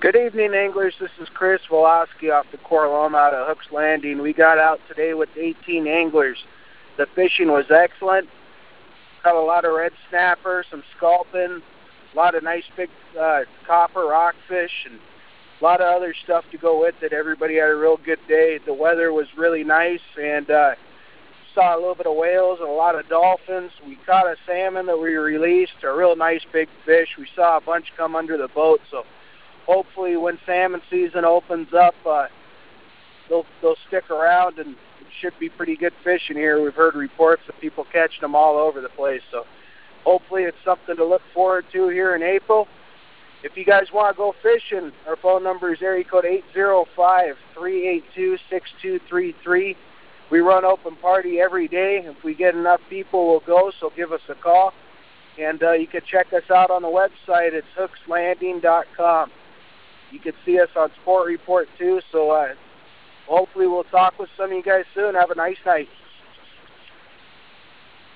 Good evening, anglers. This is Chris Woloski off the Coraloma out of Hooks Landing. We got out today with 18 anglers. The fishing was excellent. Caught a lot of red snapper, some sculpin, a lot of nice big copper rockfish, and a lot of other stuff to go with it. Everybody had a real good day. The weather was really nice, and saw a little bit of whales and a lot of dolphins. We caught a salmon that we released, a real nice big fish. We saw a bunch come under the boat, so hopefully when salmon season opens up, they'll stick around, and it should be pretty good fishing here. We've heard reports of people catching them all over the place, so hopefully it's something to look forward to here in April. If you guys want to go fishing, our phone number is area code 805-382-6233. We run open party every day. If we get enough people, we'll go, so give us a call. And you can check us out on the website. It's hookslanding.com. You can see us on Sport Report too, so hopefully we'll talk with some of you guys soon. Have a nice night.